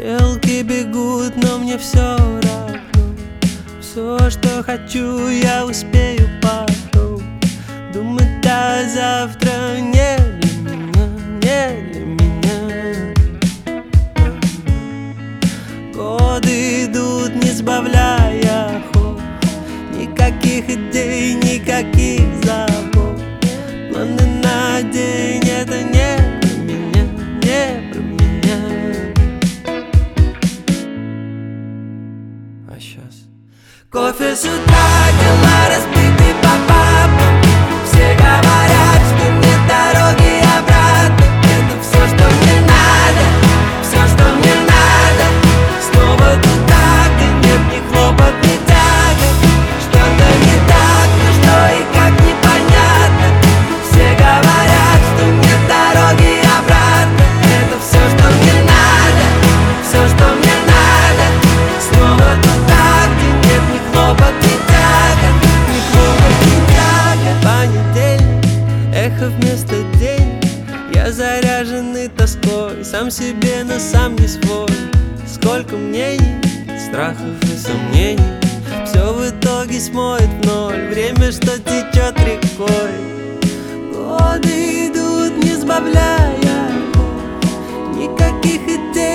Стрелки бегут, но мне все равно. Все, что хочу, я успею потом. Думать до завтра не для меня, не для меня. Годы идут, не сбавляя ход. Никаких идей, никаких забот. Планы на день — это не про меня, не про меня. А сейчас кофе с утра, дела разбиты по папам. Все говорят, что нет дороги обратно. Это все, что мне надо, все, что мне надо. Снова туда, где нет ни хлопот, ни тягот. Что-то не так, но что и как непонятно. Все говорят, что нет дороги обратно. Это все, что мне надо, все, что мне надо. Снова туда, где нет ни хлопот, ни тягот. Ни хлопот, ни тягот. Понедельник, эхо вместо денег. Я заряженный тоской, сам себе, но сам не свой. Сколько мнений, страхов и сомнений. Все в итоге смоет в ноль. Время, что течет рекой. Годы идут, не сбавляя ход. Никаких идей,